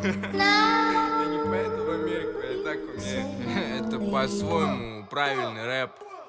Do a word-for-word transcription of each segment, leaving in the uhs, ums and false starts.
Я не поеду в Америку, я так умею. Это по-своему правильный рэп.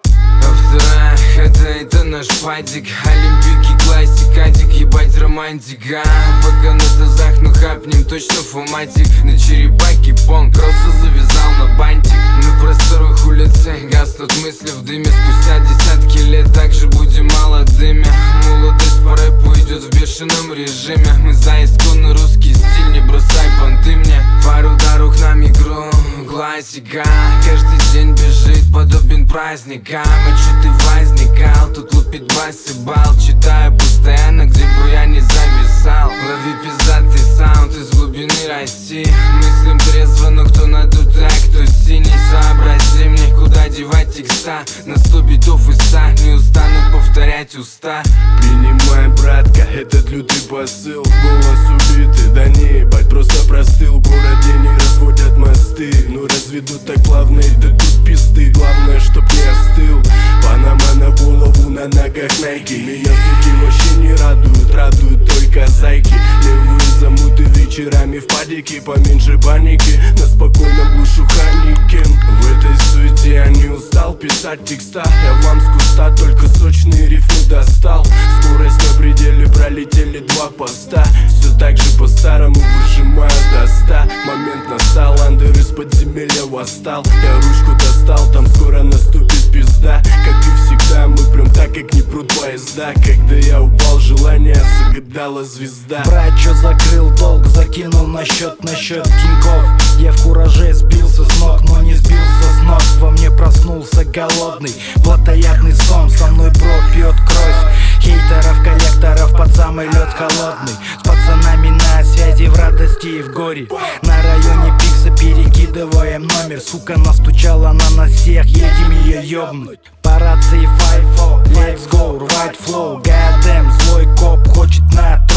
Вторая, это, это наш падик. Олимпийский классик, адик, ебать романтика. Пока на тазах, ну хапнем точно фуматик. На черепахе понг, просто завязал на бантик. На просторах улицы гаснут мысли в дыме. Спустя десятки лет также будем молодыми. Молодость по рэпу идет в бешеном режиме. Мы за исконный русский стиль, не бросай понты мне. Пару дорог нам игру, классика. Каждый день бежит, подобен праздникам. А чё ты возникал? Тут лупит бас и бал. Читаю постоянно, где бы я не зависал. Лови пиздатый саунд из глубины России. Мыслим трезво, но кто надут, а кто синий. Сообрази мне, куда девать текста. На сто битов и ста, не устанут повторять уста. Принимай, братка, этот лютый посыл. Голос убитый, да не ебать, просто простыл. В городе не разводят мосты, ну разведут так плавно, и да тут пизды. Главное, чтоб не остыл. Панама на голову, на ногах найки. Меня суки вообще не радуют, радуют только зайки. Левые замуты вечерами в падике. Поменьше паники, на спокойном глушу Ханикен. В этой суете я не устал писать текста. Я в лам с куста, только сочные рифмы достал. Скорость на пределе, пролетели два поста. Все так же по-старому выжимаю до ста. Момент настал, андер из подземелья восстал. Я ручку достал, там скоро наступит пизда. Как и всегда, мы прям так, как не прут поезда. Когда я упал, желание загадала звезда. Брат, чё закрыл долг, закинул на счет, на счет киньков. Я в кураже сбился с ног, но не сбился с ног. Во мне проснулся голодный, плотоядный сон. Со мной бро пьет кровь хейтеров, коллекторов под самый лед холодный. С пацанами на связи в радости и в горе. На районе Пикса перекидываем номер. Сука настучала на нас всех, едем ее ёбнуть. По рации файв-фо, let's go, рвать флоу. Goddamn, злой коп хочет на